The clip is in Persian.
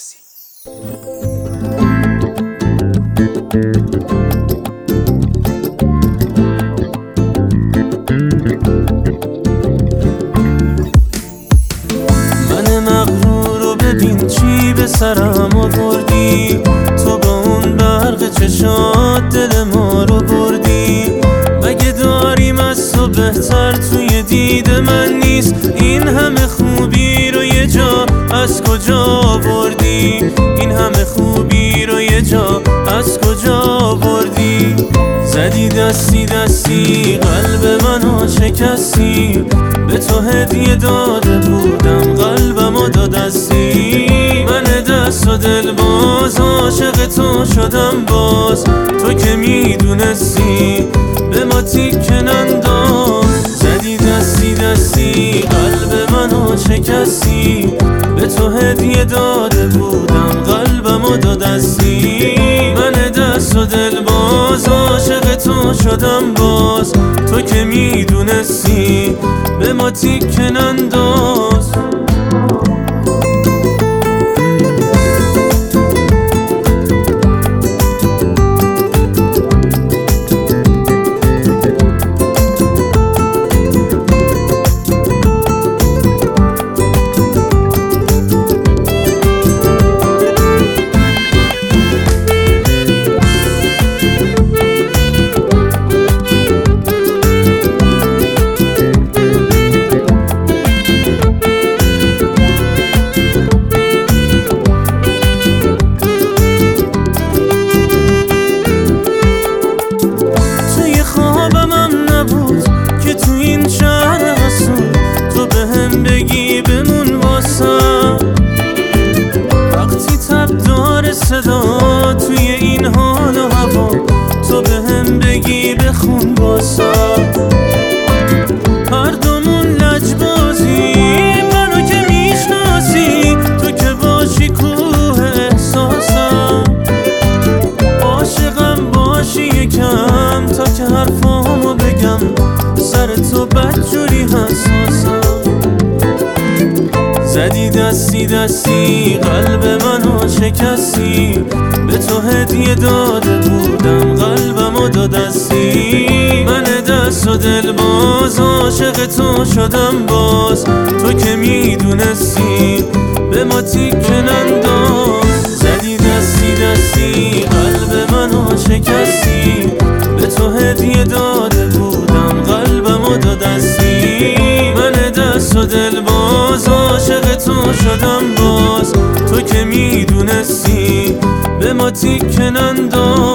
عباسی. من مغرور رو ببین چی به سرم آوردی، تو با اون برق چشات دل ما رو بردی. مگه داریم از تو بهتر توی دید من نیست؟ این همه خوبی رو یه جا از کجا آوردی؟ این همه خوبی رو یه جا از کجا آوردی؟ زدی دستی دستی قلب منو شکستی، به تو هدیه داده بودم قلبمو دادستی. من دست و دل باز عاشق تو شدم باز، تو که میدونستی به ما تیکه ننداز. زدی دستی دستی قلب منو شکستی، به تو هدیه داده بودم قلبمو دادستی. من دست و دل باز عاشق تو شدم باز، تو که میدونستی به ما تیکه ننداز. تو این شهر حسود تو به هم بگی بمون واسم، وقتی تب داره صدا توی این حال و هوا تو به هم بگی بخون واسم. هر دومون لجبازی منو که میشناسی، تو که باشی کوه احساسم. عاشقم باشی یکم تا که حرفامو بگم، سر تو بدجوری حساسم. زدی دستی دستی قلب منو شکستی، به تو هدیه داده بودم قلبمو دادستی. من دست و دل باز عاشق تو شدم باز، تو که میدونستی به ما تیکه ننداز. زدی دستی دستی قلب منو شکستی، به تو هدیه داده بودم قلبمو دادستی. من دست و دل باز عاشق تو شدم باز، تو که میدونستی به ما تیکه ننداز.